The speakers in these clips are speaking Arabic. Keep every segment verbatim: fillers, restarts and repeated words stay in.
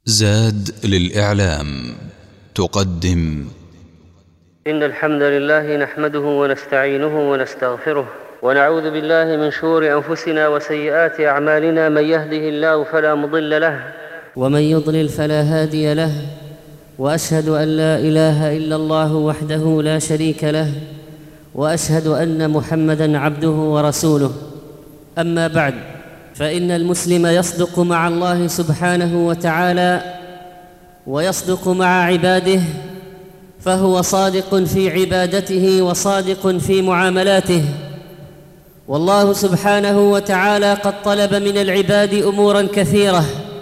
زاد للإعلام تقدم. إن الحمد لله نحمده ونستعينه ونستغفره ونعوذ بالله من شرور أنفسنا وسيئات أعمالنا. من يهده الله فلا مضل له ومن يضلل فلا هادي له، وأشهد أن لا إله إلا الله وحده لا شريك له، وأشهد أن محمدًا عبده ورسوله. أما بعد، فإن المسلم يصدق مع الله سبحانه وتعالى ويصدق مع عباده، فهو صادق في عبادته وصادق في معاملاته. والله سبحانه وتعالى قد طلب من العباد أموراً كثيرة،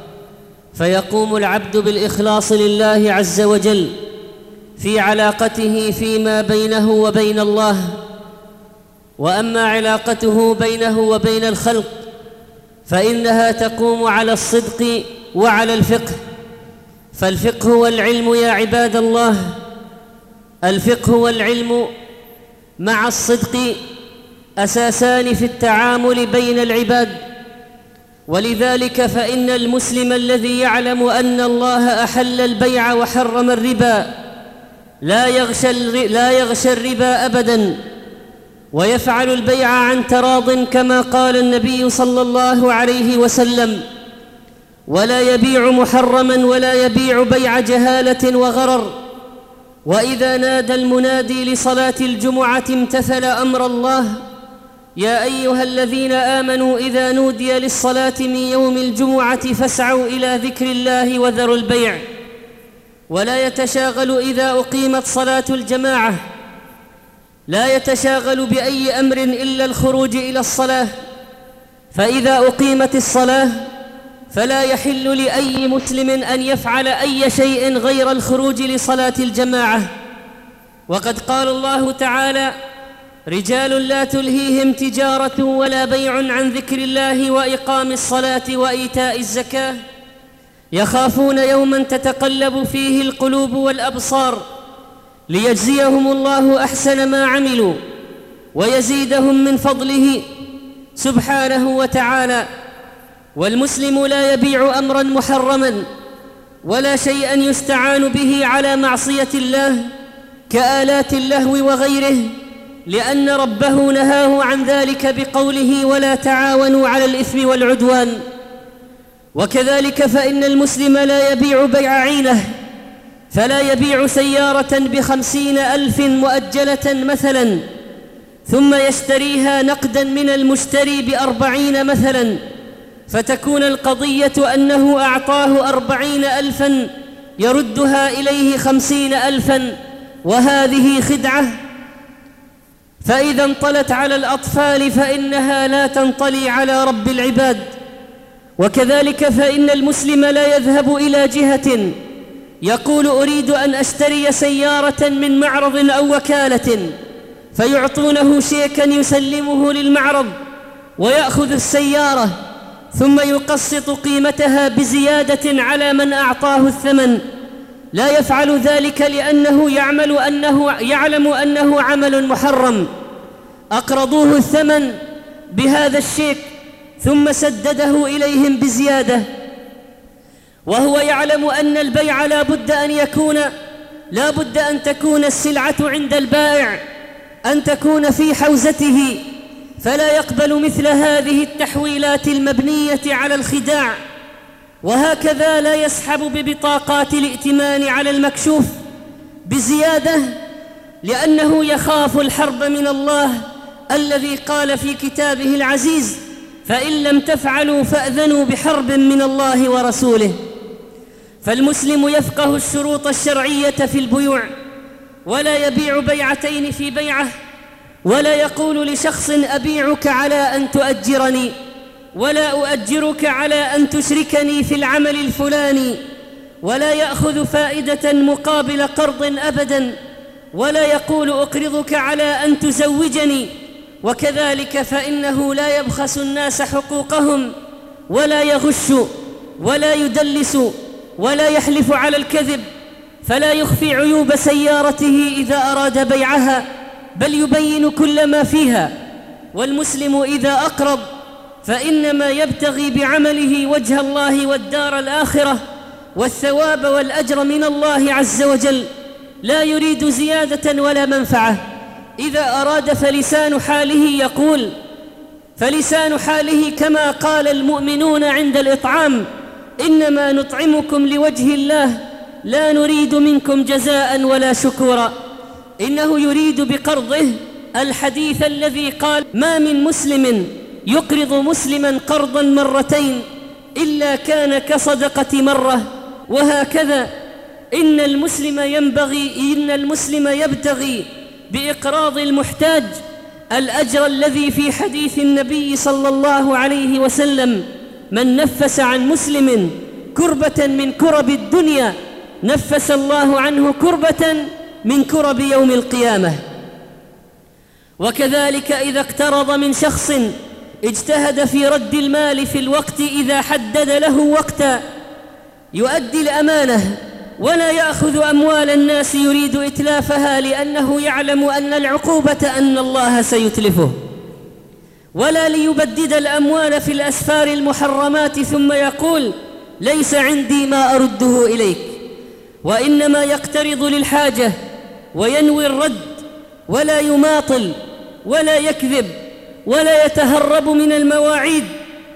فيقوم العبد بالإخلاص لله عز وجل في علاقته فيما بينه وبين الله. وأما علاقته بينه وبين الخلق فإنها تقوم على الصدق وعلى الفقه. فالفقه والعلم يا عباد الله، الفقه والعلم مع الصدق أساسان في التعامل بين العباد. ولذلك فإن المسلم الذي يعلم أن الله أحل البيع وحرم الربا لا يغشى لا يغشى الربا أبداً، ويفعل البيع عن تراض كما قال النبي صلى الله عليه وسلم: ولا يبيع محرماً ولا يبيع بيع جهالة وغرر. وإذا نادى المنادي لصلاة الجمعة امتثل أمر الله: يا أيها الذين آمنوا إذا نودي للصلاة من يوم الجمعة فاسعوا إلى ذكر الله وذروا البيع. ولا يتشاغل إذا أقيمت صلاة الجماعة، لا يتشاغل بأي أمر إلا الخروج إلى الصلاة. فإذا أقيمت الصلاة فلا يحل لأي مسلم أن يفعل أي شيء غير الخروج لصلاة الجماعة. وقد قال الله تعالى: رجال لا تلهيهم تجارة ولا بيع عن ذكر الله وإقام الصلاة وإيتاء الزكاة يخافون يوما تتقلب فيه القلوب والأبصار ليجزيهم الله أحسن ما عملوا ويزيدهم من فضله سبحانه وتعالى. والمسلم لا يبيع أمرا محرما ولا شيئا يستعان به على معصية الله كآلات اللهو وغيره، لأن ربه نهاه عن ذلك بقوله: ولا تعاونوا على الإثم والعدوان. وكذلك فإن المسلم لا يبيع بيع عينه، فلا يبيع سيارة بخمسين ألف مؤجلة مثلا ثم يشتريها نقدا من المشتري بأربعين مثلا، فتكون القضية أنه أعطاه أربعين ألفا يردها إليه خمسين ألفا، وهذه خدعة. فإذا انطلت على الأطفال فإنها لا تنطلي على رب العباد. وكذلك فإن المسلم لا يذهب إلى جهة يقول: أريد أن أشتري سيارة من معرض أو وكالة، فيعطونه شيكا يسلمه للمعرض ويأخذ السيارة ثم يقسط قيمتها بزيادة على من أعطاه الثمن. لا يفعل ذلك لأنه يعمل أنه يعلم أنه عمل محرم. أقرضوه الثمن بهذا الشيك ثم سدده إليهم بزيادة، وهو يعلم أن البيع لا بد أن يكون لا بد أن تكون السلعة عند البائع، أن تكون في حوزته، فلا يقبل مثل هذه التحويلات المبنية على الخداع. وهكذا لا يسحب ببطاقات الائتمان على المكشوف بزيادة، لأنه يخاف الحرب من الله الذي قال في كتابه العزيز: فإن لم تفعلوا فأذنوا بحرب من الله ورسوله. فالمسلم يفقه الشروط الشرعية في البيوع، ولا يبيع بيعتين في بيعة، ولا يقول لشخص: أبيعك على أن تؤجرني، ولا أؤجرك على أن تشركني في العمل الفلاني، ولا يأخذ فائدة مقابل قرض أبدا، ولا يقول: أقرضك على أن تزوجني. وكذلك فإنه لا يبخس الناس حقوقهم، ولا يغش، ولا يدلس، ولا يحلف على الكذب، فلا يخفي عيوب سيارته إذا أراد بيعها، بل يبين كل ما فيها. والمسلم إذا أقرض فإنما يبتغي بعمله وجه الله والدار الآخرة، والثواب والأجر من الله عز وجل، لا يريد زيادة ولا منفعة. إذا أراد فلسان حاله يقول، فلسان حاله كما قال المؤمنون عند الإطعام: إنما نطعمكم لوجه الله لا نريد منكم جزاء ولا شكورا. إنه يريد بقرضه الحديث الذي قال: ما من مسلم يقرض مسلما قرضا مرتين إلا كان كصدقة مرة. وهكذا إن المسلم ينبغي إن المسلم يبتغي بإقراض المحتاج الأجر الذي في حديث النبي صلى الله عليه وسلم: من نفس عن مسلم كربة من كرب الدنيا نفس الله عنه كربة من كرب يوم القيامة. وكذلك إذا اقترض من شخص اجتهد في رد المال في الوقت إذا حدد له وقتا، يؤدي الأمانة ولا يأخذ أموال الناس يريد إتلافها، لأنه يعلم أن العقوبة أن الله سيتلفه، ولا ليبدد الأموال في الأسفار المحرمات ثم يقول: ليس عندي ما أرده إليك. وإنما يقترض للحاجة وينوي الرد، ولا يماطل ولا يكذب ولا يتهرب من المواعيد،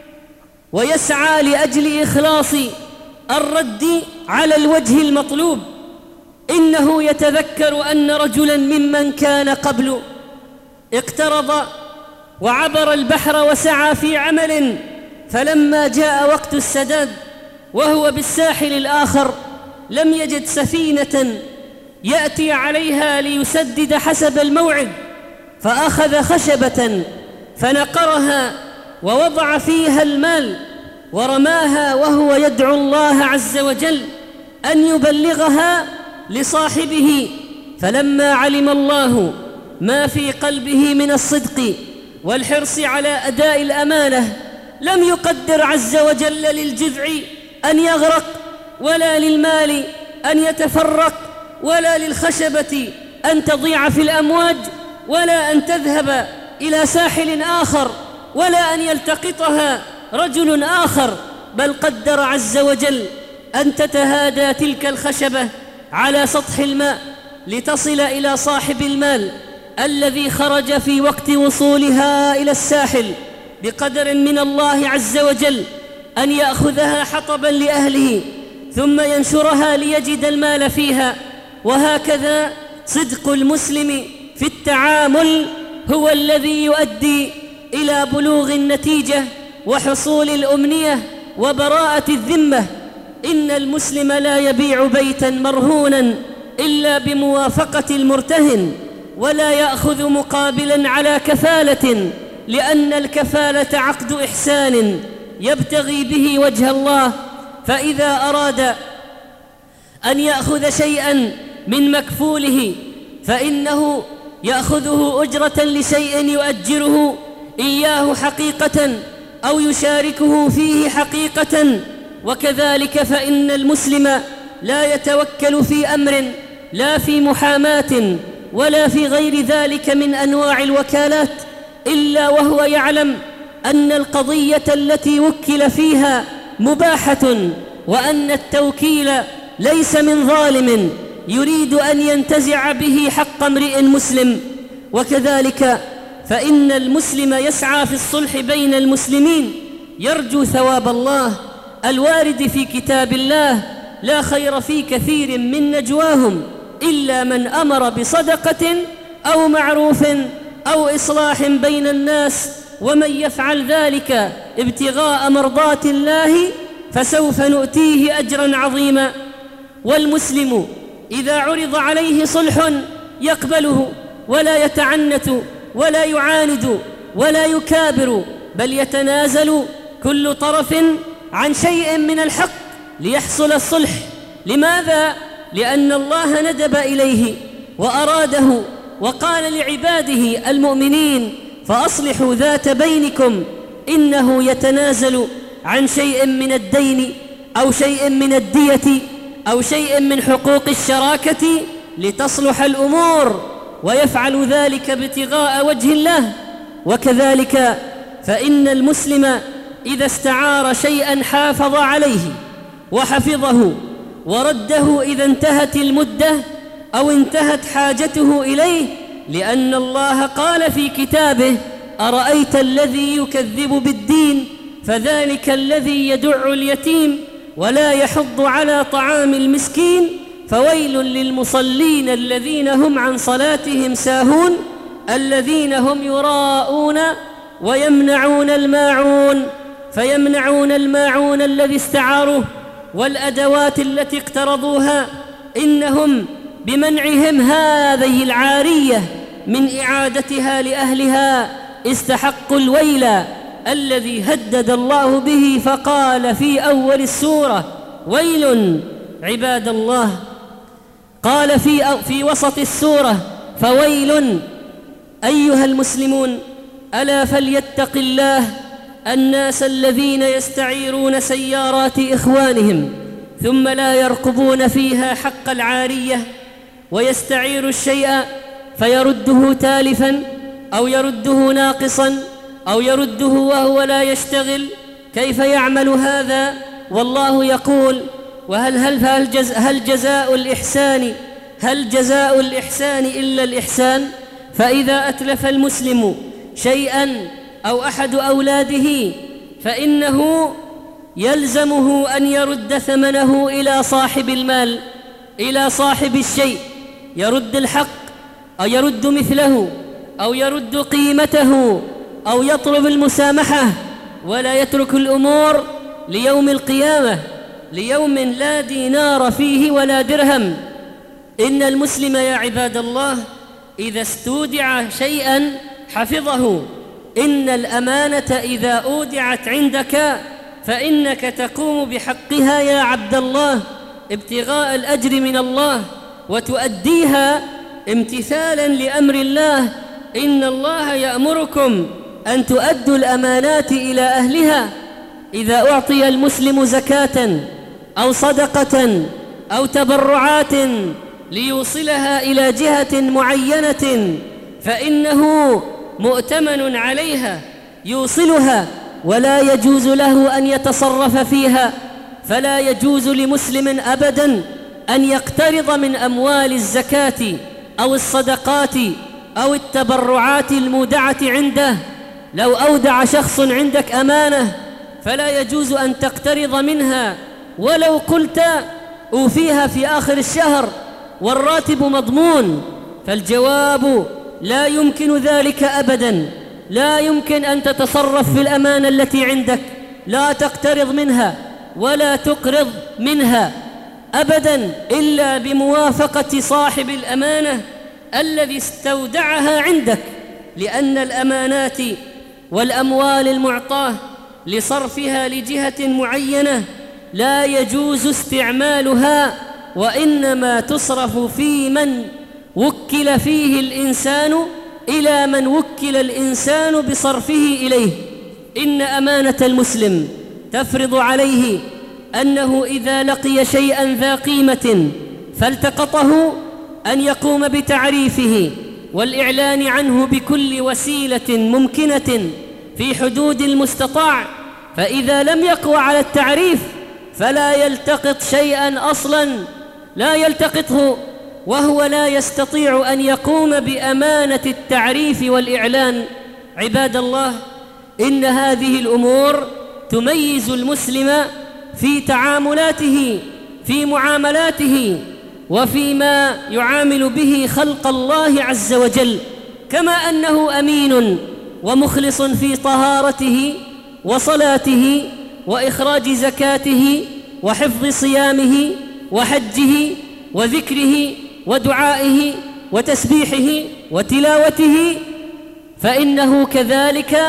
ويسعى لأجل إخلاص الرد على الوجه المطلوب. إنه يتذكر أن رجلا ممن كان قبله اقترض وعبر البحر وسعى في عمل، فلما جاء وقت السداد وهو بالساحل الآخر لم يجد سفينة يأتي عليها ليسدد حسب الموعد، فأخذ خشبة فنقرها ووضع فيها المال ورماها وهو يدعو الله عز وجل أن يبلغها لصاحبه. فلما علم الله ما في قلبه من الصدق والحرص على أداء الأمانة لم يقدر عز وجل للجذع أن يغرق، ولا للمال أن يتفرق، ولا للخشبة أن تضيع في الأمواج، ولا أن تذهب إلى ساحل آخر، ولا أن يلتقطها رجل آخر، بل قدر عز وجل أن تتهادى تلك الخشبة على سطح الماء لتصل إلى صاحب المال الذي خرج في وقت وصولها إلى الساحل بقدر من الله عز وجل، أن يأخذها حطبا لأهله ثم ينشرها ليجد المال فيها. وهكذا صدق المسلم في التعامل هو الذي يؤدي إلى بلوغ النتيجة وحصول الأمنية وبراءة الذمة. إن المسلم لا يبيع بيتا مرهونا إلا بموافقة المرتهن، ولا يأخذ مقابلا على كفالة، لأن الكفالة عقد إحسان يبتغي به وجه الله. فإذا أراد أن يأخذ شيئا من مكفوله فإنه يأخذه أجرة لشيء يؤجره إياه حقيقة أو يشاركه فيه حقيقة. وكذلك فإن المسلم لا يتوكل في أمر، لا في محاماة ولا في غير ذلك من أنواع الوكالات، إلا وهو يعلم أن القضية التي وكل فيها مباحة، وأن التوكيل ليس من ظالم يريد أن ينتزع به حق امرئ مسلم. وكذلك فإن المسلم يسعى في الصلح بين المسلمين يرجو ثواب الله الوارد في كتاب الله: لا خير في كثير من نجواهم إلا من أمر بصدقة أو معروف أو إصلاح بين الناس، ومن يفعل ذلك ابتغاء مرضات الله فسوف نؤتيه أجرا عظيما. والمسلم إذا عرض عليه صلح يقبله، ولا يتعنت ولا يعاند ولا يكابر، بل يتنازل كل طرف عن شيء من الحق ليحصل الصلح. لماذا؟ لأن الله ندب إليه وأراده وقال لعباده المؤمنين: فأصلحوا ذات بينكم. إنه يتنازل عن شيء من الدين أو شيء من الدية أو شيء من حقوق الشراكة لتصلح الأمور، ويفعل ذلك ابتغاء وجه الله. وكذلك فإن المسلم إذا استعار شيئا حافظ عليه وحفظه ورده إذا انتهت المدة أو انتهت حاجته إليه، لأن الله قال في كتابه: أرأيت الذي يكذب بالدين فذلك الذي يدع اليتيم ولا يحض على طعام المسكين فويل للمصلين الذين هم عن صلاتهم ساهون الذين هم يراءون ويمنعون الماعون، فيمنعون الماعون الذي استعاروه والأدوات التي اقترضوها، إنهم بمنعهم هذه العارية من إعادتها لأهلها استحقوا الويل الذي هدد الله به، فقال في أول السورة: ويل عباد الله. قال في, في وسط السورة: فويل. أيها المسلمون، ألا فليتق الله الناس الذين يستعيرون سيارات إخوانهم ثم لا يرقبون فيها حق العارية، ويستعير الشيء فيرده تالفا أو يرده ناقصا أو يرده وهو لا يشتغل. كيف يعمل هذا؟ والله يقول: وهل هل هل, جز هل جزاء الإحسان هل جزاء الإحسان إلا الإحسان؟ فإذا أتلف المسلم شيئا أو أحد أولاده فإنه يلزمه أن يرد ثمنه إلى صاحب المال، إلى صاحب الشيء، يرد الحق أو يرد مثله أو يرد قيمته أو يطلب المسامحة، ولا يترك الأمور ليوم القيامة، ليوم لا دينار فيه ولا درهم. إن المسلم يا عباد الله إذا استودع شيئا حفظه. إن الأمانة إذا أودعت عندك فإنك تقوم بحقها يا عبد الله ابتغاء الأجر من الله، وتؤديها امتثالا لأمر الله. إن الله يأمركم أن تؤدوا الأمانات إلى أهلها. إذا أعطي المسلم زكاة أو صدقة أو تبرعات ليوصلها إلى جهة معينة فإنه مؤتمن عليها يوصلها، ولا يجوز له أن يتصرف فيها. فلا يجوز لمسلم أبداً أن يقترض من أموال الزكاة أو الصدقات أو التبرعات المودعة عنده. لو أودع شخص عندك أمانة فلا يجوز أن تقترض منها، ولو قلت أوفيها في آخر الشهر والراتب مضمون. فالجواب: لا يمكن ذلك أبداً. لا يمكن أن تتصرف في الأمانة التي عندك، لا تقترض منها ولا تقرض منها أبداً إلا بموافقة صاحب الأمانة الذي استودعها عندك، لأن الأمانات والأموال المعطاة لصرفها لجهة معينة لا يجوز استعمالها، وإنما تصرف في من وكل فيه الإنسان إلى من وكل الإنسان بصرفه إليه. إن أمانة المسلم تفرض عليه أنه إذا لقي شيئا ذا قيمة فالتقطه أن يقوم بتعريفه والإعلان عنه بكل وسيلة ممكنة في حدود المستطاع، فإذا لم يقوى على التعريف فلا يلتقط شيئا أصلا، لا يلتقطه وهو لا يستطيع أن يقوم بأمانة التعريف والإعلان. عباد الله، إن هذه الأمور تميز المسلم في تعاملاته، في معاملاته، وفيما يعامل به خلق الله عز وجل، كما أنه أمين ومخلص في طهارته وصلاته وإخراج زكاته وحفظ صيامه وحجه وذكره ودعائه وتسبيحه وتلاوته، فإنه كذلك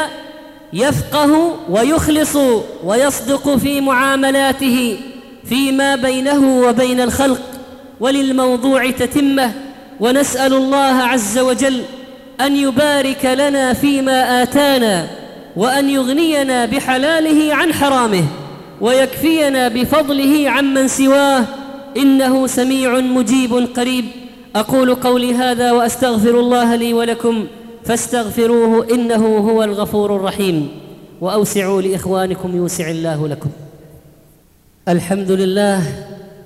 يفقه ويخلص ويصدق في معاملاته فيما بينه وبين الخلق. وللموضوع تتمة، ونسأل الله عز وجل أن يبارك لنا فيما آتانا، وأن يغنينا بحلاله عن حرامه، ويكفينا بفضله عمن سواه، إنه سميع مجيب قريب. أقول قولي هذا وأستغفر الله لي ولكم فاستغفروه إنه هو الغفور الرحيم، وأوسعوا لإخوانكم يوسع الله لكم. الحمد لله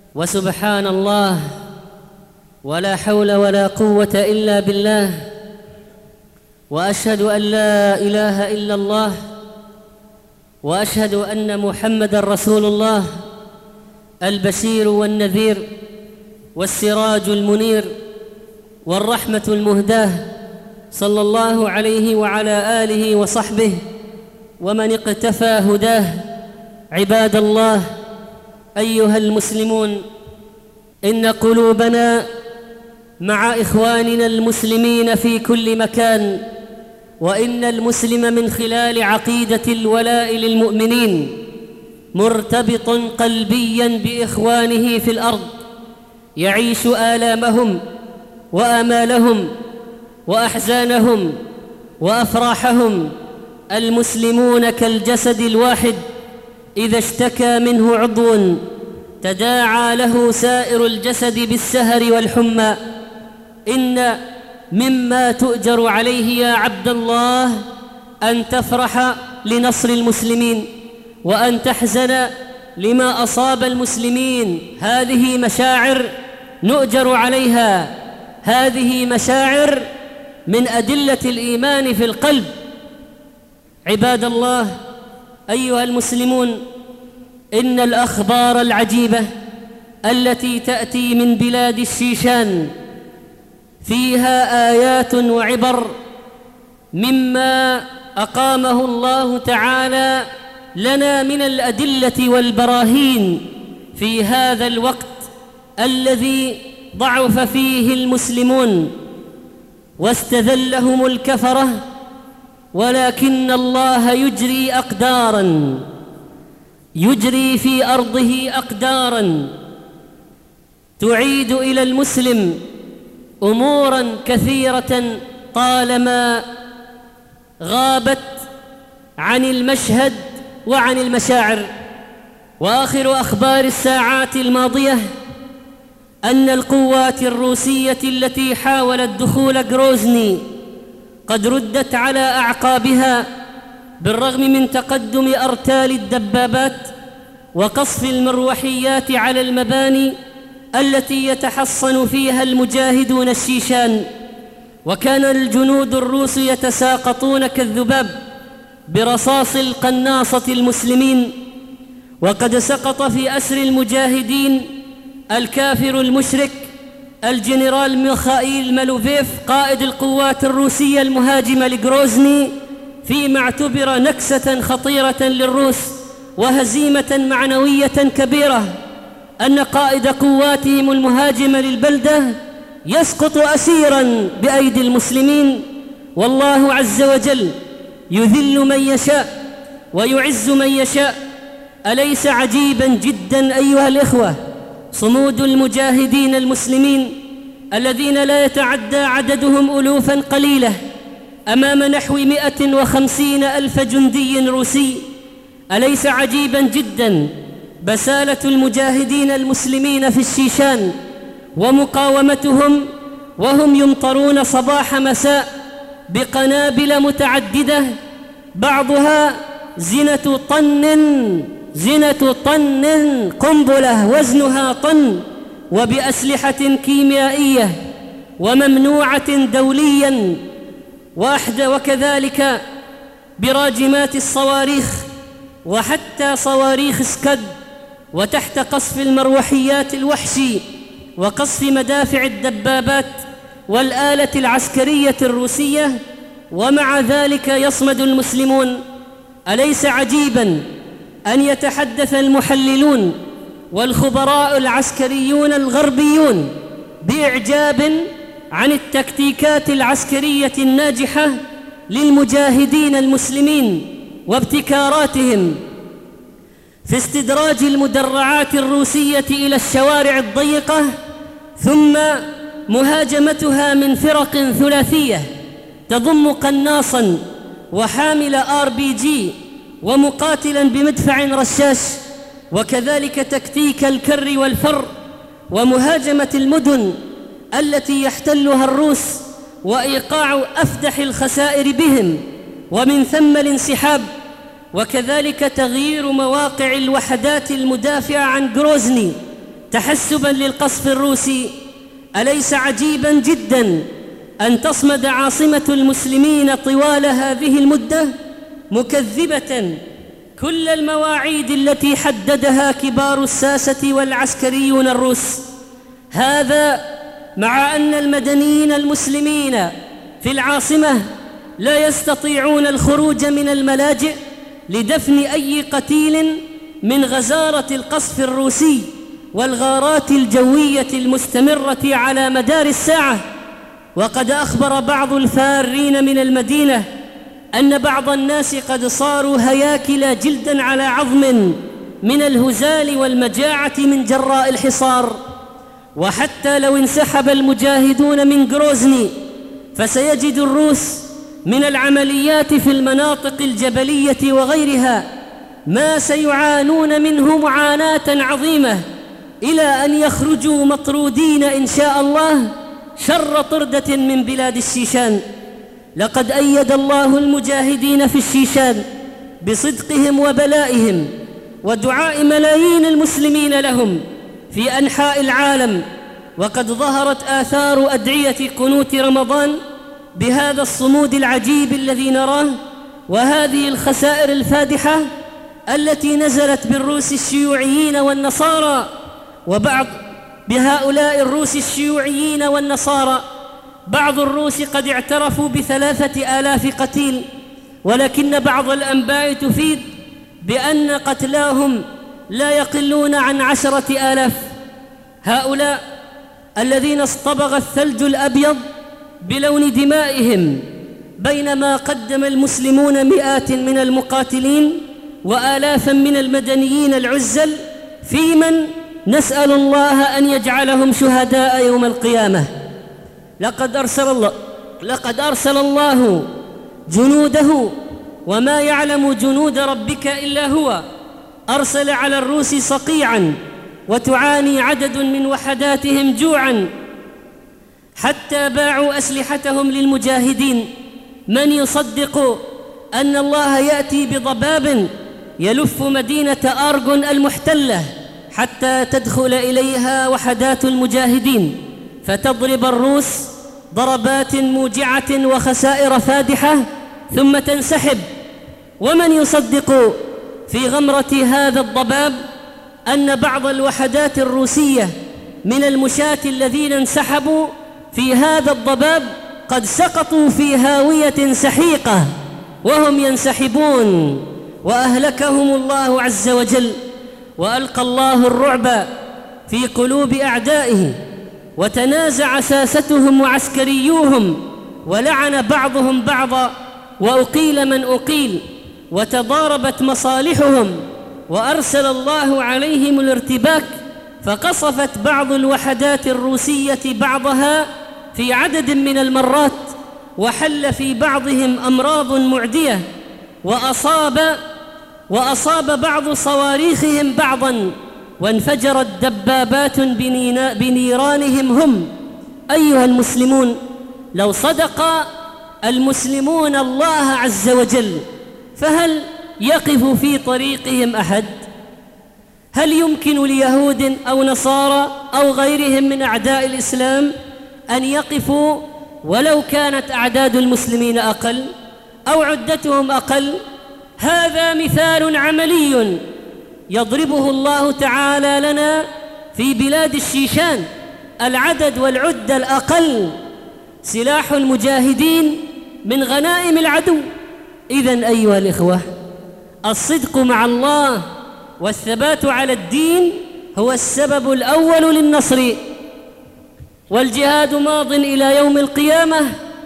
وسبحان الله ولا حول ولا قوة إلا بالله، وأشهد أن لا إله إلا الله، وأشهد أن محمدًا رسول الله، البشير والنذير والسراج المنير والرحمة المهداة، صلى الله عليه وعلى آله وصحبه ومن اقتفى هداه. عباد الله، أيها المسلمون، إن قلوبنا مع إخواننا المسلمين في كل مكان، وإن المسلم من خلال عقيدة الولاء للمؤمنين مرتبط قلبياً بإخوانه في الأرض، يعيش آلامهم وآمالهم وأحزانهم وأفراحهم. المسلمون كالجسد الواحد، إذا اشتكى منه عضو تداعى له سائر الجسد بالسهر والحمى. إن مما تؤجر عليه يا عبد الله أن تفرح لنصر المسلمين، وأن تحزن لما أصاب المسلمين. هذه مشاعر نؤجر عليها، هذه مشاعر من أدلة الإيمان في القلب. عباد الله، أيها المسلمون، إن الأخبار العجيبة التي تأتي من بلاد الشيشان فيها آيات وعبر مما أقامه الله تعالى لنا من الأدلة والبراهين في هذا الوقت الذي ضعف فيه المسلمون واستذلهم الكفرة، ولكن الله يجري أقداراً، يجري في أرضه أقداراً تعيد إلى المسلم أموراً كثيرة طالما غابت عن المشهد وعن المشاعر. وآخر أخبار الساعات الماضية أن القوات الروسية التي حاولت دخول غروزني قد ردت على أعقابها، بالرغم من تقدم أرتال الدبابات وقصف المروحيات على المباني التي يتحصن فيها المجاهدون الشيشان. وكان الجنود الروس يتساقطون كالذباب برصاص القناصة المسلمين، وقد سقط في أسر المجاهدين الكافر المشرك الجنرال ميخائيل مالوفيف قائد القوات الروسية المهاجمة لغروزني، فيما اعتبر نكسة خطيرة للروس وهزيمة معنوية كبيرة أن قائد قواتهم المهاجمة للبلدة يسقط أسيراً بأيدي المسلمين. والله عز وجل يذل من يشاء ويعز من يشاء. أليس عجيباً جداً أيها الإخوة صمود المجاهدين المسلمين الذين لا يتعدى عددهم ألوفاً قليلة أمام نحو مئة وخمسين ألف جندي روسي؟ أليس عجيباً جداً بسالة المجاهدين المسلمين في الشيشان ومقاومتهم وهم يمطرون صباح مساء بقنابل متعددة بعضها زنة طن زنة طن قنبلة وزنها طن، وبأسلحة كيميائية وممنوعة دولياً، وأحد وكذلك براجمات الصواريخ وحتى صواريخ سكد، وتحت قصف المروحيات الوحشي وقصف مدافع الدبابات والآلة العسكرية الروسية، ومع ذلك يصمد المسلمون. أليس عجيباً أن يتحدث المحللون والخبراء العسكريون الغربيون بإعجاب عن التكتيكات العسكرية الناجحة للمجاهدين المسلمين وابتكاراتهم في استدراج المدرعات الروسية إلى الشوارع الضيقة، ثم مهاجمتها من فرق ثلاثية تضم قناصاً وحامل آر بي جي ومقاتلاً بمدفع رشاش، وكذلك تكتيك الكر والفر ومهاجمة المدن التي يحتلها الروس وإيقاع أفدح الخسائر بهم، ومن ثم الانسحاب، وكذلك تغيير مواقع الوحدات المدافعة عن غروزني تحسباً للقصف الروسي، أليس عجيباً جداً أن تصمد عاصمة المسلمين طوال هذه المدة مكذبة كل المواعيد التي حددها كبار الساسة والعسكريون الروس؟ هذا مع أن المدنيين المسلمين في العاصمة لا يستطيعون الخروج من الملاجئ لدفن أي قتيل من غزارة القصف الروسي والغارات الجوية المستمرة على مدار الساعة. وقد أخبر بعض الفارين من المدينة أن بعض الناس قد صاروا هياكل جلداً على عظم من الهزال والمجاعة من جراء الحصار. وحتى لو انسحب المجاهدون من غروزني فسيجد الروس من العمليات في المناطق الجبلية وغيرها ما سيعانون منه معاناة عظيمة إلى أن يخرجوا مطرودين إن شاء الله شر طردة من بلاد الشيشان. لقد أيد الله المجاهدين في الشيشان بصدقهم وبلائهم ودعاء ملايين المسلمين لهم في أنحاء العالم، وقد ظهرت آثار أدعية قنوت رمضان بهذا الصمود العجيب الذي نراه وهذه الخسائر الفادحة التي نزلت بالروس الشيوعيين والنصارى. وبعض بهؤلاء الروس الشيوعيين والنصارى بعض الروس قد اعترفوا بثلاثة آلاف قتيل، ولكن بعض الأنباء تفيد بأن قتلاهم لا يقلون عن عشرة آلاف. هؤلاء الذين اصطبغ الثلج الأبيض بلون دمائهم بينما قدم المسلمون مئات من المقاتلين وآلافا من المدنيين العزل، في من نسأل الله أن يجعلهم شهداء يوم القيامة. لقد أرسل الله لقد أرسل الله جنوده وما يعلم جنود ربك إلا هو. أرسل على الروس صقيعا وتعاني عدد من وحداتهم جوعا حتى باعوا أسلحتهم للمجاهدين. من يصدق أن الله يأتي بضباب يلف مدينة أرغون المحتلة حتى تدخل إليها وحدات المجاهدين فتضرب الروس ضربات موجعة وخسائر فادحة ثم تنسحب؟ ومن يصدق في غمرة هذا الضباب أن بعض الوحدات الروسية من المشاة الذين انسحبوا في هذا الضباب قد سقطوا في هاوية سحيقة وهم ينسحبون، وأهلكهم الله عز وجل، وألقى الله الرعب في قلوب أعدائه، وتنازع ساستهم وعسكريوهم، ولعن بعضهم بعضا، وأقيل من أقيل، وتضاربت مصالحهم، وأرسل الله عليهم الارتباك، فقصفت بعض الوحدات الروسية بعضها في عدد من المرات، وحل في بعضهم أمراض معدية، وأصاب وأصاب بعض صواريخهم بعضا، وانفجرت دبابات بنيرانهم هم. أيها المسلمون، لو صدق المسلمون الله عز وجل فهل يقف في طريقهم أحد؟ هل يمكن ليهود أو نصارى أو غيرهم من أعداء الإسلام أن يقفوا ولو كانت أعداد المسلمين أقل أو عدتهم أقل؟ هذا مثال عملي يضربه الله تعالى لنا في بلاد الشيشان. العدد والعدة الأقل سلاح المجاهدين من غنائم العدو. إذن أيها الإخوة، الصدق مع الله والثبات على الدين هو السبب الأول للنصر، والجهاد ماض إلى يوم القيامة.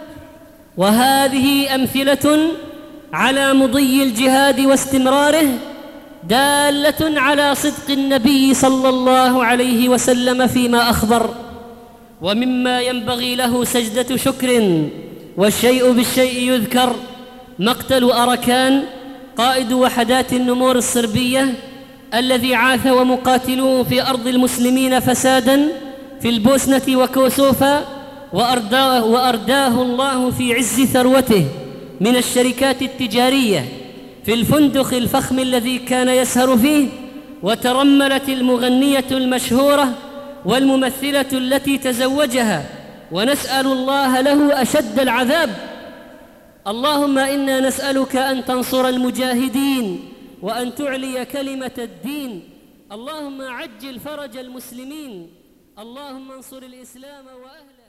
وهذه أمثلة على مضي الجهاد واستمراره، دالة على صدق النبي صلى الله عليه وسلم فيما أخبر. ومما ينبغي له سجدة شكر والشيء بالشيء يذكر مقتل أركان قائد وحدات النمور الصربية الذي عاث ومقاتلوه في أرض المسلمين فسادا في البوسنة وكوسوفا، وأرداه, وأرداه الله في عز ثروته من الشركات التجارية في الفندق الفخم الذي كان يسهر فيه، وترملت المغنية المشهورة والممثلة التي تزوجها، ونسأل الله له أشد العذاب. اللهم إنا نسألك أن تنصر المجاهدين وأن تعلي كلمة الدين. اللهم عجل فرج المسلمين. اللهم انصر الإسلام وأهله.